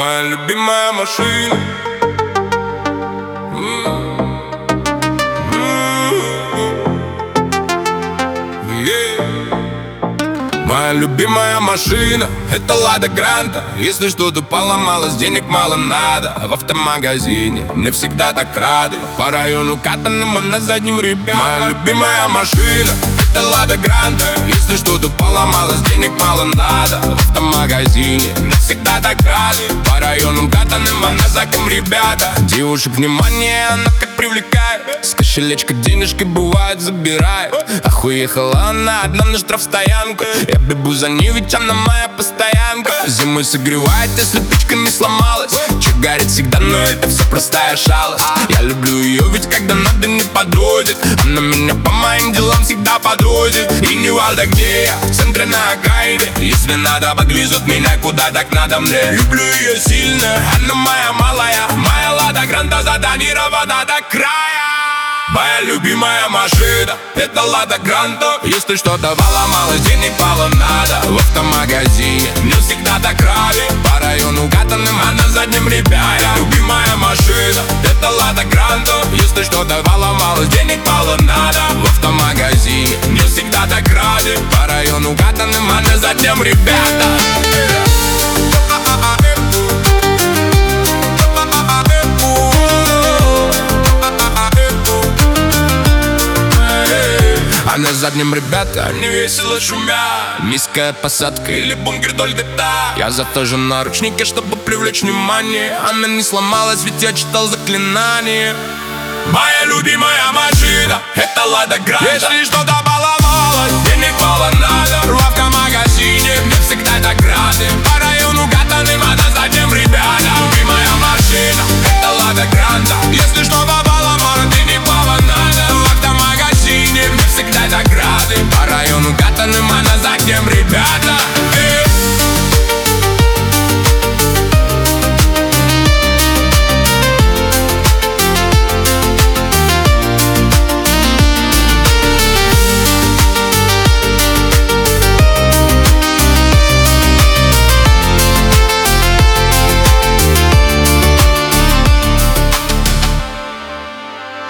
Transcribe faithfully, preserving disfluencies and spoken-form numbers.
Моя любимая машина. Моя любимая машина — это Лада Гранта. Если что-то поломалось, денег мало надо. В автомагазине мне всегда так рады. По району катаным, а на заднем ребят. Моя любимая машина — это Лада Гранта. Если что-то поломалось, денег мало надо. В автомагазине мне всегда так рады. По району катаным, а на заднем ребята. Девушек внимание, она как привлекает. С кошелечка денежки бывает забирает. Ах, уехала она одна на штрафстоянку. Я бегу за ней, ведь она моя постоянка. Зимой согревает, если печка не сломалась. Че горит всегда, но это все простая шалость. Я люблю ее, ведь когда надо не подводит. Она меня по моим делам всегда подводит. И не важно где я, в центре на окраине. Если надо, подвезут меня куда так надо мне. Люблю ее сильно, она моя малая. Моя Лада Гранта затонирована до края. Моя любимая машина — это Лада Гранта. Если что-то поломалось, денег мало надо. В автомагазине мне всегда так рады. По району катаным, а на заднем ребята. Любимая машина — это Лада Гранта. Если что-то поломалось, денег мало надо. В автомагазине мне всегда так рады. По району катаным, а на заднем ребята. А на заднем ребята, они весело шумят. Низкая посадка или бункер Дольгота. Я зато же наручники, чтобы привлечь внимание. Она не сломалась, ведь я читал заклинание. Моя любимая машина — это Лада Гранта. Если что-то поломалось, денег мало надо. В автомагазине мне всегда так рады.